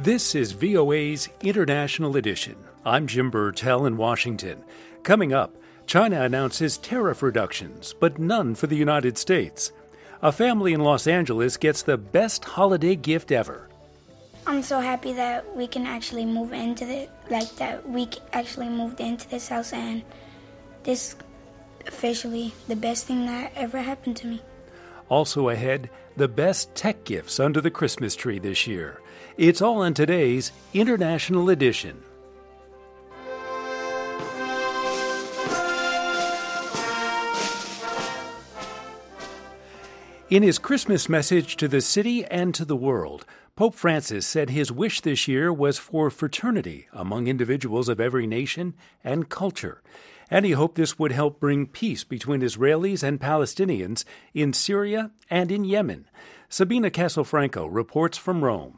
This is VOA's International Edition. I'm Jim Burtell in Washington. Coming up, China announces tariff reductions, but none for the United States. A family in Los Angeles gets the best holiday gift ever. I'm so happy that we can actually move into moved into this house, and this officially the best thing that ever happened to me. Also ahead, the best tech gifts under the Christmas tree this year. It's all in today's International Edition. In his Christmas message to the city and to the world, Pope Francis said his wish this year was for fraternity among individuals of every nation and culture. And he hoped this would help bring peace between Israelis and Palestinians in Syria and in Yemen. Sabina Castelfranco reports from Rome.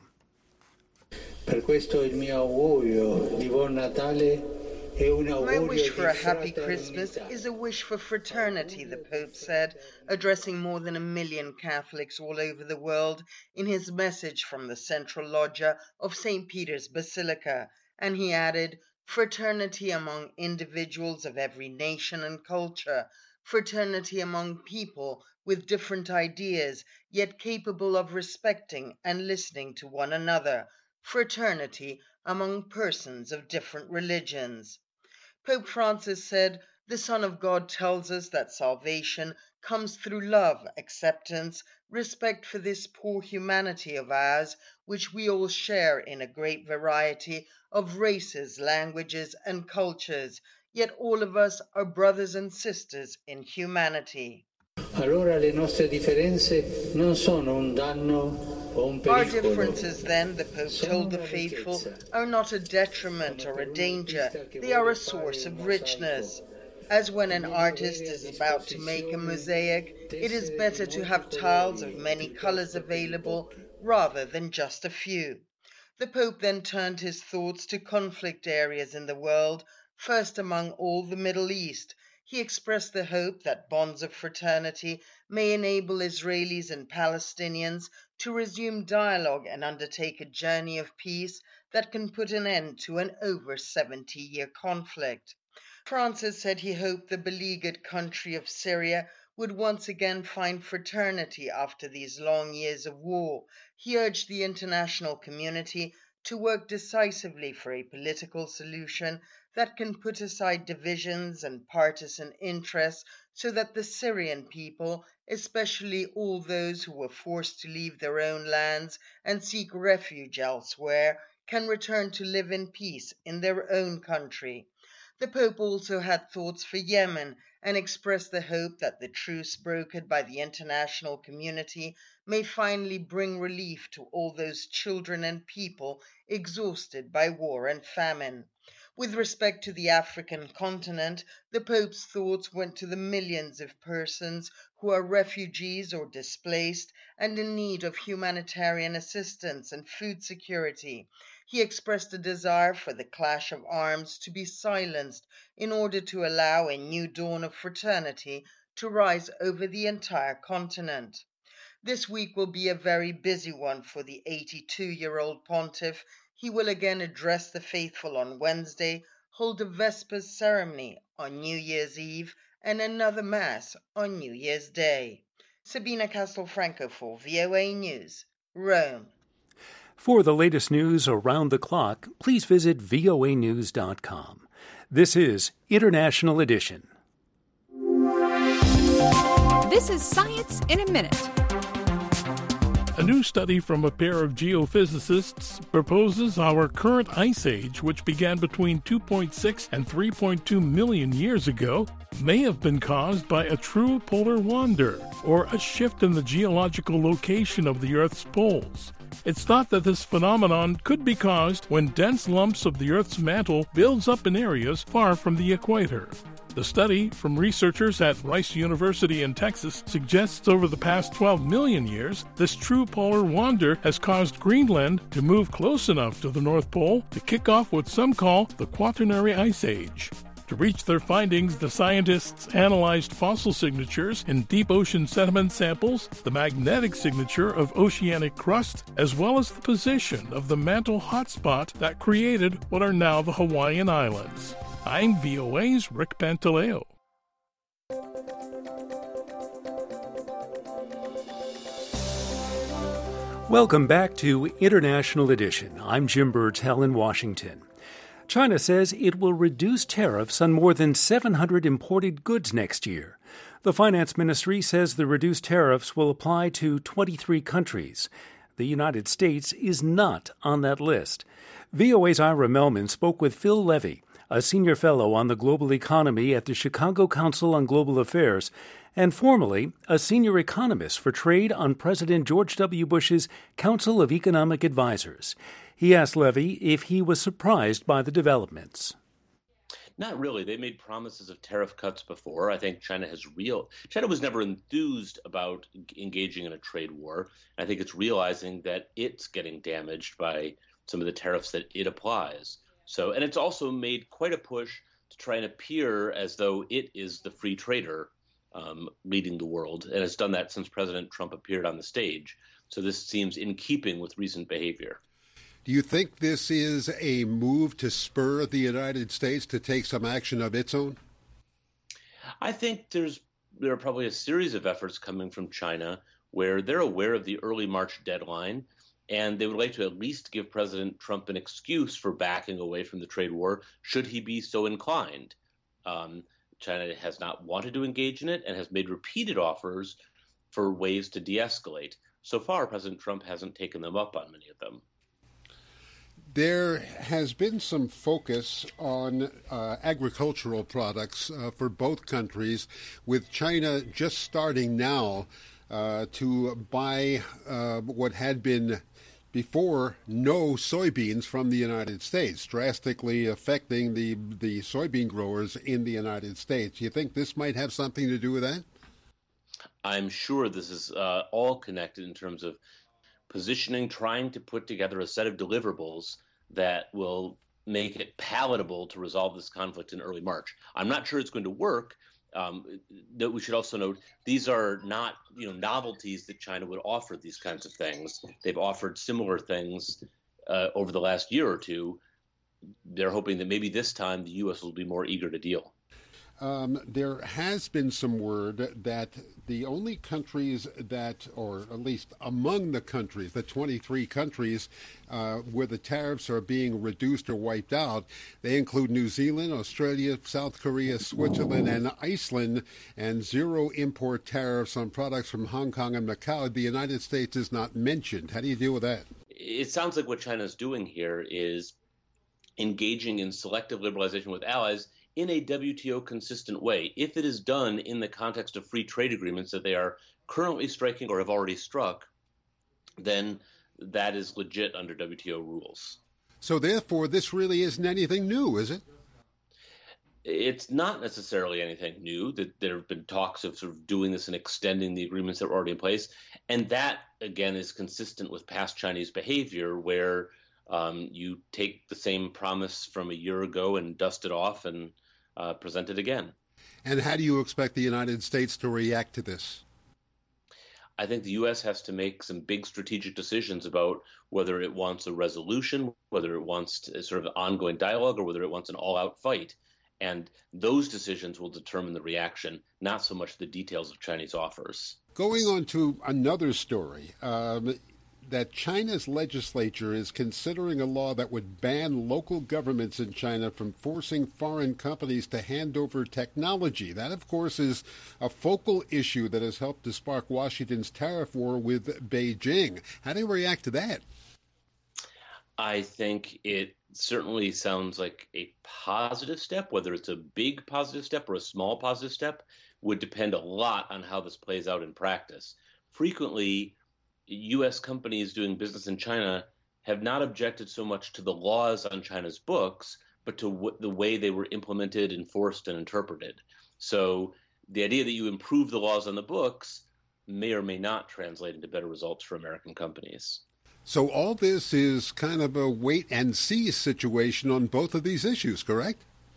Per questo il mio augurio di buon Natale è un augurio. My wish for a happy Christmas is a wish for fraternity, the Pope said, addressing more than 1 million Catholics all over the world in his message from the Central Loggia of St. Peter's Basilica. And he added, fraternity among individuals of every nation and culture, fraternity among people with different ideas, yet capable of respecting and listening to one another, fraternity among persons of different religions. Pope Francis said, the Son of God tells us that salvation comes through love, acceptance, respect for this poor humanity of ours, which we all share in a great variety of races, languages, and cultures, yet all of us are brothers and sisters in humanity. Allora le nostre differenze non sono un danno. Our differences, then, the Pope told the faithful, are not a detriment or a danger. They are a source of richness. As when an artist is about to make a mosaic, it is better to have tiles of many colors available rather than just a few. The Pope then turned his thoughts to conflict areas in the world, first among all the Middle East. He expressed the hope that bonds of fraternity may enable Israelis and Palestinians to resume dialogue and undertake a journey of peace that can put an end to an over 70-year conflict. Francis said he hoped the beleaguered country of Syria would once again find fraternity after these long years of war. He urged the international community to work decisively for a political solution that can put aside divisions and partisan interests so that the Syrian people, especially all those who were forced to leave their own lands and seek refuge elsewhere, can return to live in peace in their own country. The Pope also had thoughts for Yemen and expressed the hope that the truce brokered by the international community may finally bring relief to all those children and people exhausted by war and famine. With respect to the African continent, the Pope's thoughts went to the millions of persons who are refugees or displaced and in need of humanitarian assistance and food security. He expressed a desire for the clash of arms to be silenced in order to allow a new dawn of fraternity to rise over the entire continent. This week will be a very busy one for the 82-year-old pontiff. He will again address the faithful on Wednesday, hold a Vespers ceremony on New Year's Eve, and another Mass on New Year's Day. Sabina Castelfranco for VOA News, Rome. For the latest news around the clock, please visit voanews.com. This is International Edition. This is Science in a Minute. A new study from a pair of geophysicists proposes our current ice age, which began between 2.6 and 3.2 million years ago, may have been caused by a true polar wander, or a shift in the geological location of the Earth's poles. It's thought that this phenomenon could be caused when dense lumps of the Earth's mantle builds up in areas far from the equator. The study from researchers at Rice University in Texas suggests over the past 12 million years, this true polar wander has caused Greenland to move close enough to the North Pole to kick off what some call the Quaternary Ice Age. To reach their findings, the scientists analyzed fossil signatures in deep ocean sediment samples, the magnetic signature of oceanic crust, as well as the position of the mantle hotspot that created what are now the Hawaiian Islands. I'm VOA's Rick Pantaleo. Welcome back to International Edition. I'm Jim Burtell in Washington. China says it will reduce tariffs on more than 700 imported goods next year. The finance ministry says the reduced tariffs will apply to 23 countries. The United States is not on that list. VOA's Ira Melman spoke with Phil Levy, a senior fellow on the global economy at the Chicago Council on Global Affairs, and formerly a senior economist for trade on President George W. Bush's Council of Economic Advisers. He asked Levy if he was surprised by the developments. Not really. They made promises of tariff cuts before. I think China was never enthused about engaging in a trade war. I think it's realizing that it's getting damaged by some of the tariffs that it applies. And it's also made quite a push to try and appear as though it is the free trader leading the world, and it's done that since President Trump appeared on the stage. So this seems in keeping with recent behavior. Do you think this is a move to spur the United States to take some action of its own? I think there are probably a series of efforts coming from China where they're aware of the early March deadline, and they would like to at least give President Trump an excuse for backing away from the trade war, should he be so inclined. China has not wanted to engage in it and has made repeated offers for ways to de-escalate. So far, President Trump hasn't taken them up on many of them. There has been some focus on agricultural products for both countries, with China just starting now to buy what had been before no soybeans from the United States, drastically affecting the soybean growers in the United States. Do you think this might have something to do with that? I'm sure this is all connected in terms of positioning, trying to put together a set of deliverables that will make it palatable to resolve this conflict in early March. I'm not sure it's going to work. That we should also note, these are not novelties that China would offer these kinds of things. They've offered similar things over the last year or two. They're hoping that maybe this time the U.S. will be more eager to deal. There has been some word that the only countries that, or at least among the countries, the 23 countries where the tariffs are being reduced or wiped out, they include New Zealand, Australia, South Korea, Switzerland, and Iceland, and zero import tariffs on products from Hong Kong and Macau. The United States is not mentioned. How do you deal with that? It sounds like what China's doing here is engaging in selective liberalization with allies in a WTO consistent way. If it is done in the context of free trade agreements that they are currently striking or have already struck, then that is legit under WTO rules. So therefore, this really isn't anything new, is it? It's not necessarily anything new. That there have been talks of sort of doing this and extending the agreements that were already in place. And that, again, is consistent with past Chinese behavior where you take the same promise from a year ago and dust it off and present it again. And how do you expect the United States to react to this? I think the U.S. has to make some big strategic decisions about whether it wants a resolution, whether it wants sort of an ongoing dialogue, or whether it wants an all-out fight. And those decisions will determine the reaction, not so much the details of Chinese offers. Going on to another story, that China's legislature is considering a law that would ban local governments in China from forcing foreign companies to hand over technology. That, of course, is a focal issue that has helped to spark Washington's tariff war with Beijing. How do you react to that? I think it certainly sounds like a positive step. Whether it's a big positive step or a small positive step would depend a lot on how this plays out in practice. Frequently, U.S. companies doing business in China have not objected so much to the laws on China's books, but to the way they were implemented, enforced, and interpreted. So the idea that you improve the laws on the books may or may not translate into better results for American companies. So all this is kind of a wait-and-see situation on both of these issues, correct?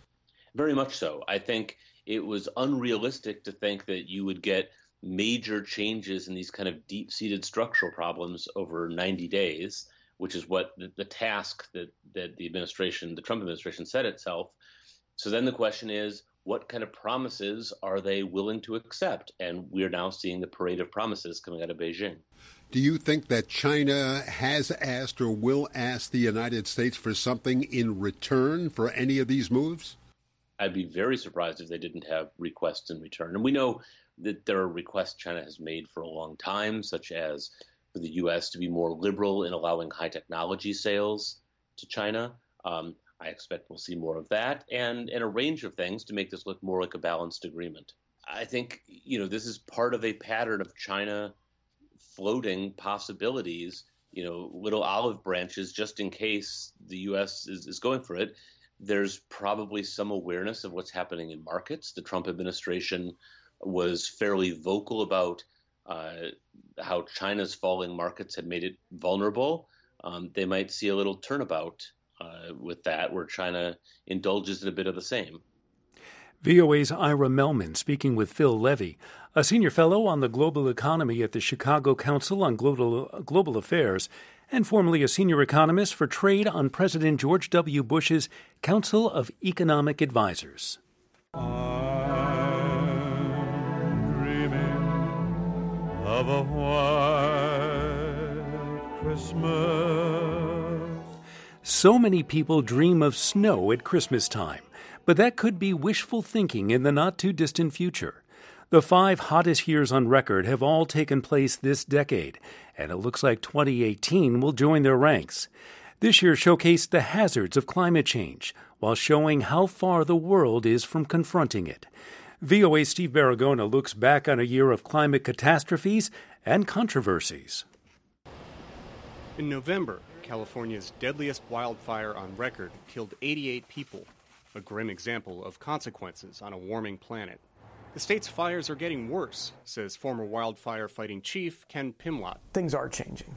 Very much so. I think it was unrealistic to think that you would get major changes in these kind of deep-seated structural problems over 90 days, which is what the task that the Trump administration set itself. So then the question is, what kind of promises are they willing to accept? And we're now seeing the parade of promises coming out of Beijing. Do you think that China has asked or will ask the United States for something in return for any of these moves? I'd be very surprised if they didn't have requests in return. And we know that there are requests China has made for a long time, such as for the U.S. to be more liberal in allowing high technology sales to China. I expect we'll see more of that and a range of things to make this look more like a balanced agreement. I think, this is part of a pattern of China floating possibilities, little olive branches just in case the U.S. is going for it. There's probably some awareness of what's happening in markets. The Trump administration was fairly vocal about how China's falling markets had made it vulnerable. They might see a little turnabout with that, where China indulges in a bit of the same. VOA's Ira Melman speaking with Phil Levy, a senior fellow on the global economy at the Chicago Council on Global Affairs, and formerly a senior economist for trade on President George W. Bush's Council of Economic Advisors. I'm dreaming of a white Christmas. So many people dream of snow at Christmas time, but that could be wishful thinking in the not-too-distant future. The 5 hottest years on record have all taken place this decade, and it looks like 2018 will join their ranks. This year showcased the hazards of climate change, while showing how far the world is from confronting it. VOA's Steve Baragona looks back on a year of climate catastrophes and controversies. In November, California's deadliest wildfire on record killed 88 people, a grim example of consequences on a warming planet. The state's fires are getting worse, says former wildfire fighting chief Ken Pimlott. Things are changing.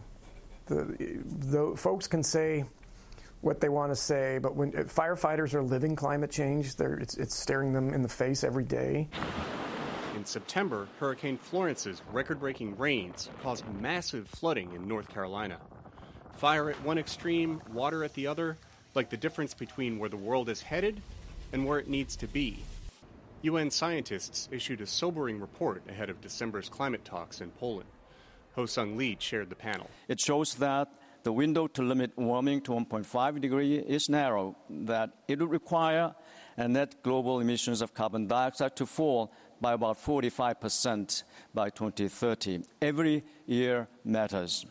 The folks can say what they want to say, but when firefighters are living climate change, it's staring them in the face every day. In September, Hurricane Florence's record-breaking rains caused massive flooding in North Carolina. Fire at one extreme, water at the other, like the difference between where the world is headed and where it needs to be. UN scientists issued a sobering report ahead of December's climate talks in Poland. Ho-Sung Lee chaired the panel. It shows that the window to limit warming to 1.5 degrees is narrow, that it would require net global emissions of carbon dioxide to fall by about 45% by 2030. Every year matters.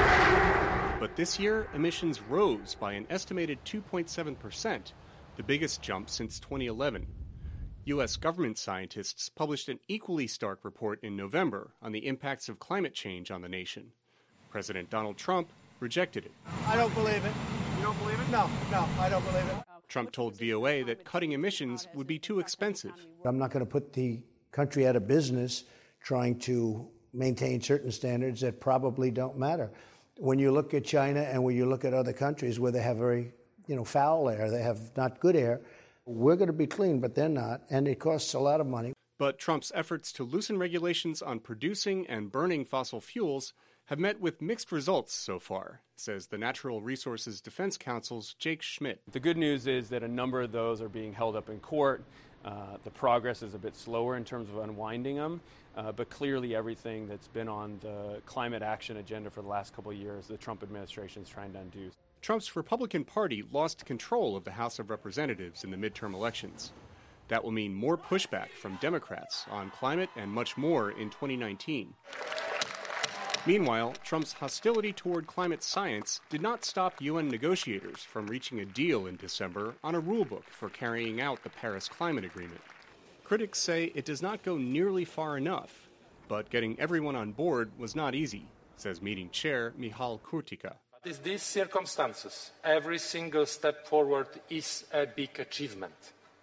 But this year, emissions rose by an estimated 2.7%, the biggest jump since 2011. U.S. government scientists published an equally stark report in November on the impacts of climate change on the nation. President Donald Trump rejected it. I don't believe it. You don't believe it? No, I don't believe it. Trump told VOA that cutting emissions would be too expensive. I'm not going to put the country out of business trying to maintain certain standards that probably don't matter. When you look at China and when you look at other countries where they have very, foul air, they have not good air, we're going to be clean, but they're not, and it costs a lot of money. But Trump's efforts to loosen regulations on producing and burning fossil fuels have met with mixed results so far, says the Natural Resources Defense Council's Jake Schmidt. The good news is that a number of those are being held up in court. The progress is a bit slower in terms of unwinding them, but clearly everything that's been on the climate action agenda for the last couple of years, the Trump administration is trying to undo. Trump's Republican Party lost control of the House of Representatives in the midterm elections. That will mean more pushback from Democrats on climate and much more in 2019. Meanwhile, Trump's hostility toward climate science did not stop UN negotiators from reaching a deal in December on a rulebook for carrying out the Paris Climate Agreement. Critics say it does not go nearly far enough, but getting everyone on board was not easy, says meeting chair Michal Kurtika. In these circumstances, every single step forward is a big achievement.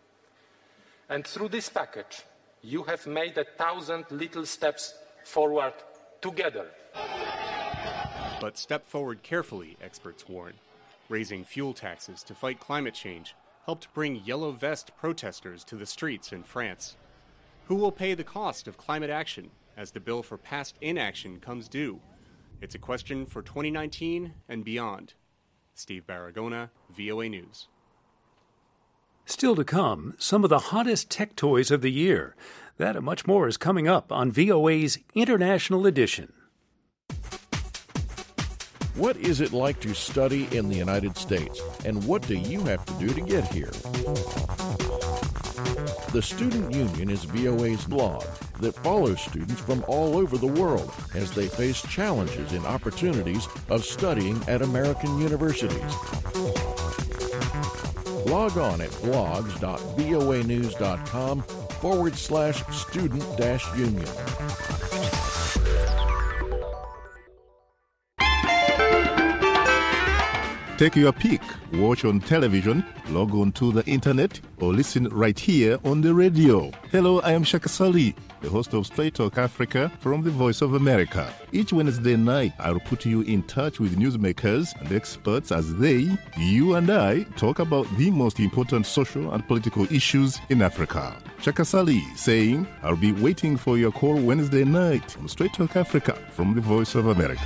And through this package, you have made 1,000 little steps forward together. But step forward carefully, experts warn. Raising fuel taxes to fight climate change helped bring yellow vest protesters to the streets in France. Who will pay the cost of climate action as the bill for past inaction comes due? It's a question for 2019 and beyond. Steve Baragona, VOA News. Still to come, some of the hottest tech toys of the year. That and much more is coming up on VOA's International Edition. What is it like to study in the United States, and what do you have to do to get here? The Student Union is VOA's blog that follows students from all over the world as they face challenges and opportunities of studying at American universities. Log on at blogs.voanews.com/student-union. Take your pick. Watch on television, log on to the internet, or listen right here on the radio. Hello, I am Shaka Sali, the host of Straight Talk Africa from the Voice of America. Each Wednesday night, I'll put you in touch with newsmakers and experts as they, you and I, talk about the most important social and political issues in Africa. Shaka Sali saying, I'll be waiting for your call Wednesday night on Straight Talk Africa from the Voice of America.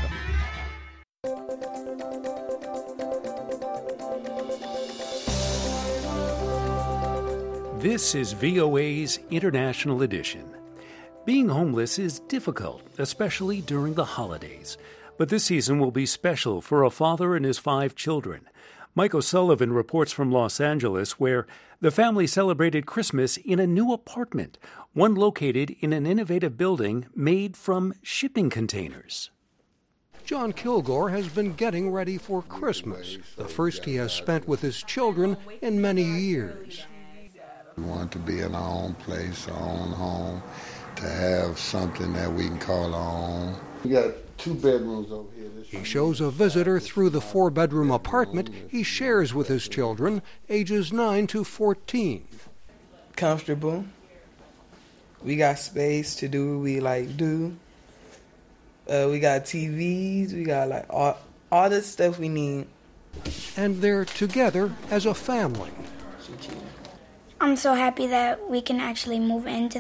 This is VOA's International Edition. Being homeless is difficult, especially during the holidays. But this season will be special for a father and his 5 children. Mike O'Sullivan reports from Los Angeles, where the family celebrated Christmas in a new apartment, one located in an innovative building made from shipping containers. John Kilgore has been getting ready for Christmas, the first he has spent with his children in many years. We want to be in our own place, our own home, to have something that we can call our own. We got 2 bedrooms over here. He shows a visitor through the 4-bedroom apartment he shares with his children, ages 9 to 14. Comfortable. We got space to do what we like do. We got TVs. We got like all the stuff we need. And they're together as a family. I'm so happy that we can actually move into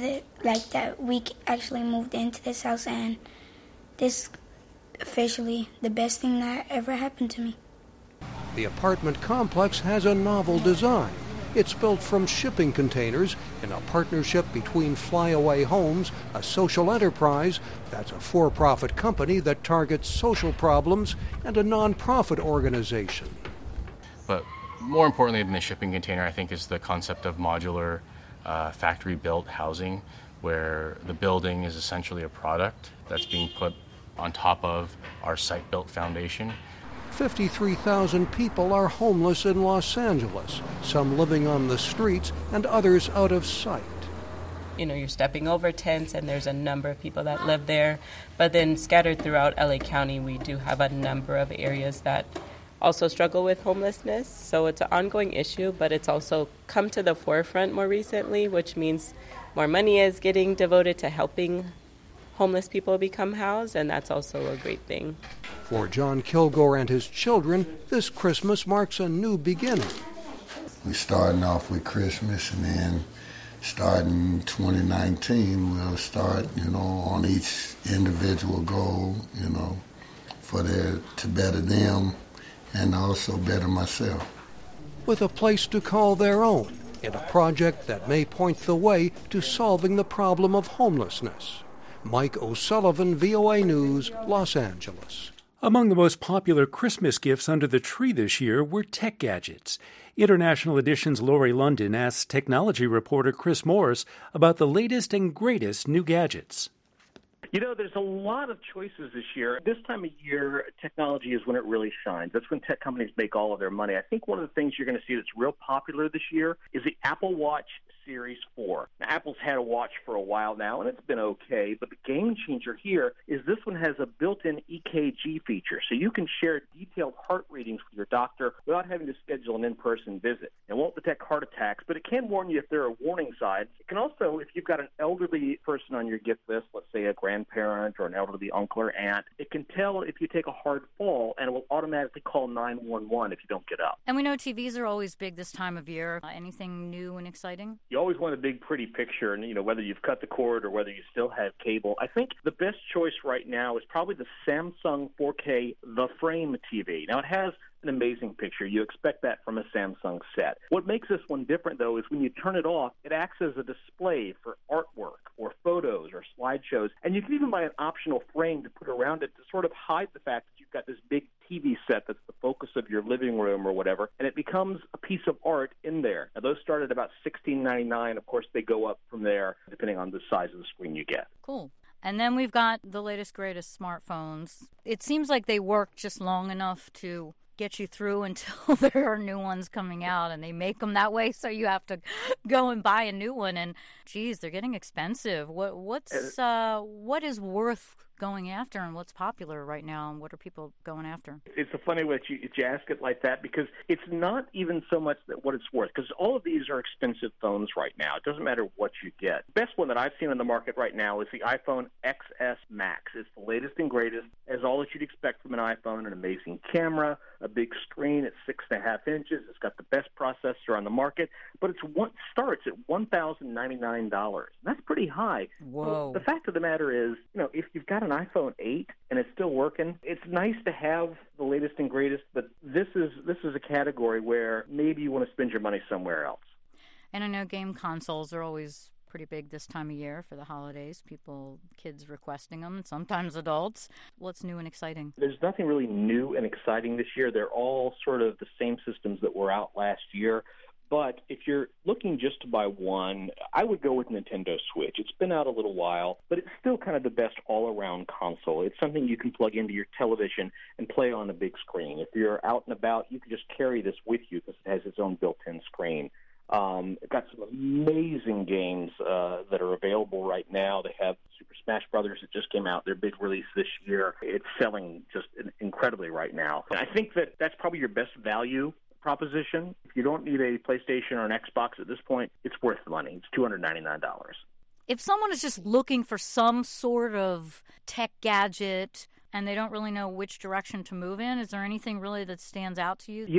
this house, and this officially the best thing that ever happened to me. The apartment complex has a novel design. It's built from shipping containers in a partnership between Flyaway Homes, a social enterprise that's a for-profit company that targets social problems, and a non-profit organization. But more importantly than the shipping container, I think, is the concept of modular factory-built housing, where the building is essentially a product that's being put on top of our site-built foundation. 53,000 people are homeless in Los Angeles, some living on the streets and others out of sight. You know, you're stepping over tents, and there's a number of people that live there. But then scattered throughout LA County, we do have a number of areas that also struggle with homelessness. So it's an ongoing issue, but it's also come to the forefront more recently, which means more money is getting devoted to helping homeless people become housed, and that's also a great thing. For John Kilgore and his children, this Christmas marks a new beginning. We're starting off with Christmas, and then starting 2019, we'll start, on each individual goal, for to better them and also better myself. With a place to call their own, in a project that may point the way to solving the problem of homelessness. Mike O'Sullivan, VOA News, Los Angeles. Among the most popular Christmas gifts under the tree this year were tech gadgets. International Edition's Lori London asked technology reporter Chris Morris about the latest and greatest new gadgets. There's a lot of choices this year. This time of year, technology is when it really shines. That's when tech companies make all of their money. I think one of the things you're going to see that's real popular this year is the Apple Watch Series 4. Now, Apple's had a watch for a while now, and it's been okay, but the game changer here is this one has a built-in EKG feature, so you can share detailed heart readings with your doctor without having to schedule an in-person visit. It won't detect heart attacks, but it can warn you if there are warning signs. It can also, if you've got an elderly person on your gift list, let's say a grandparent or an elderly uncle or aunt, it can tell if you take a hard fall, and it will automatically call 911 if you don't get up. And we know TVs are always big this time of year. Anything new and exciting? You always want a big, pretty picture, and, whether you've cut the cord or whether you still have cable. I think the best choice right now is probably the Samsung 4K The Frame TV. Now, it has an amazing picture. You expect that from a Samsung set. What makes this one different, though, is when you turn it off, it acts as a display for artwork or photos or slideshows, and you can even buy an optional frame to put around it to sort of hide the fact that you've got this big TV set that's the focus of your living room or whatever, and it becomes a piece of art in there. Now, those start at about $16.99. Of course, they go up from there depending on the size of the screen you get. Cool. And then we've got the latest, greatest smartphones. It seems like they work just long enough to get you through until there are new ones coming out, and they make them that way, so you have to go and buy a new one. And geez, they're getting expensive. What is worth going after, and what's popular right now, and what are people going after? It's a funny way that you ask it like that, because it's not even so much that what it's worth, because all of these are expensive phones right now. It doesn't matter what you get. The best one that I've seen on the market right now is the iPhone XS Max. It's the latest and greatest, has all that you'd expect from an iPhone: an amazing camera, a big screen at 6.5 inches. It's got the best processor on the market, but it starts at $1,099. That's pretty high. Whoa. So the fact of the matter is, if you've got an iPhone 8 and it's still working, it's nice to have the latest and greatest, but this is a category where maybe you want to spend your money somewhere else. And I know game consoles are always pretty big this time of year for the holidays. Kids requesting them, and sometimes adults. What's new and exciting? There's nothing really new and exciting this year. They're all sort of the same systems that were out last year. But if you're looking just to buy one, I would go with Nintendo Switch. It's been out a little while, but it's still kind of the best all-around console. It's something you can plug into your television and play on a big screen. If you're out and about, you can just carry this with you because it has its own built-in screen. It's got some amazing games that are available right now. They have Super Smash Brothers that just came out, their big release this year. It's selling just incredibly right now. And I think that's probably your best value proposition. If you don't need a PlayStation or an Xbox at this point, it's worth the money. It's $299. If someone is just looking for some sort of tech gadget and they don't really know which direction to move in, is there anything really that stands out to you?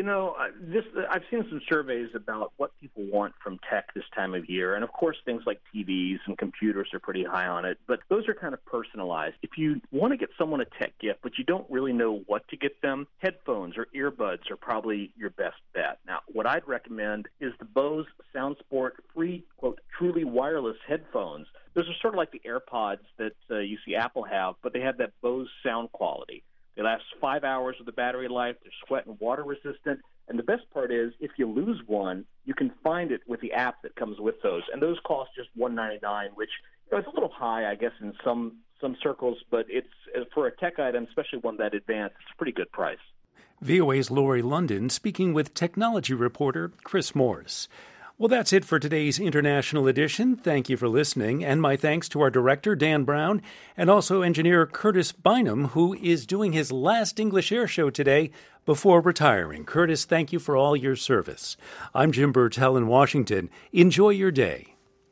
I've seen some surveys about what people want from tech this time of year, and of course things like TVs and computers are pretty high on it, but those are kind of personalized. If you want to get someone a tech gift, but you don't really know what to get them, headphones or earbuds are probably your best bet. Now, what I'd recommend is the Bose SoundSport free, quote, truly wireless headphones. Those are sort of like the AirPods that you see Apple have, but they have that Bose sound quality. They last 5 hours with the battery life. They're sweat and water resistant. And the best part is, if you lose one, you can find it with the app that comes with those. And those cost just $199, which is a little high, I guess, in some circles. But it's for a tech item, especially one that advanced, it's a pretty good price. VOA's Lori London speaking with technology reporter Chris Morris. Well, that's it for today's International Edition. Thank you for listening, and my thanks to our director, Dan Brown, and also engineer Curtis Bynum, who is doing his last English Air Show today before retiring. Curtis, thank you for all your service. I'm Jim Burtell in Washington. Enjoy your day.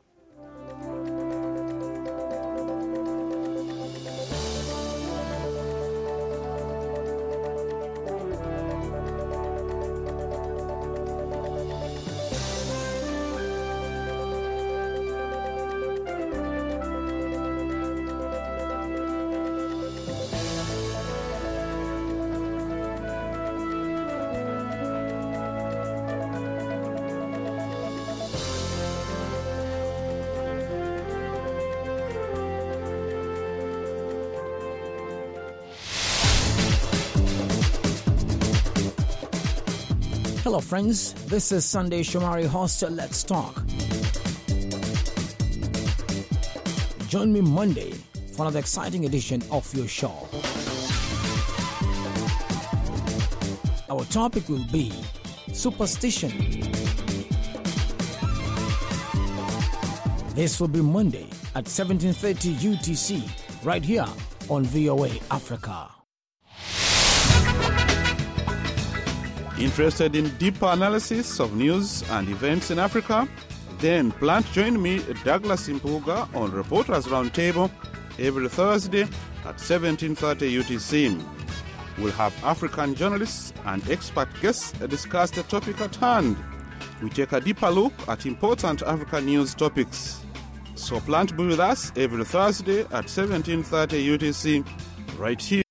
Hello friends, this is Sunday Shomari host of Let's Talk. Join me Monday for another exciting edition of your show. Our topic will be superstition. This will be Monday at 17:30 UTC, right here on VOA Africa. Interested in deeper analysis of news and events in Africa? Then plan to join me, Douglas Impuga, on Reporters Roundtable every Thursday at 17:30 UTC. We'll have African journalists and expert guests discuss the topic at hand. We take a deeper look at important African news topics. So plan to be with us every Thursday at 17:30 UTC, right here.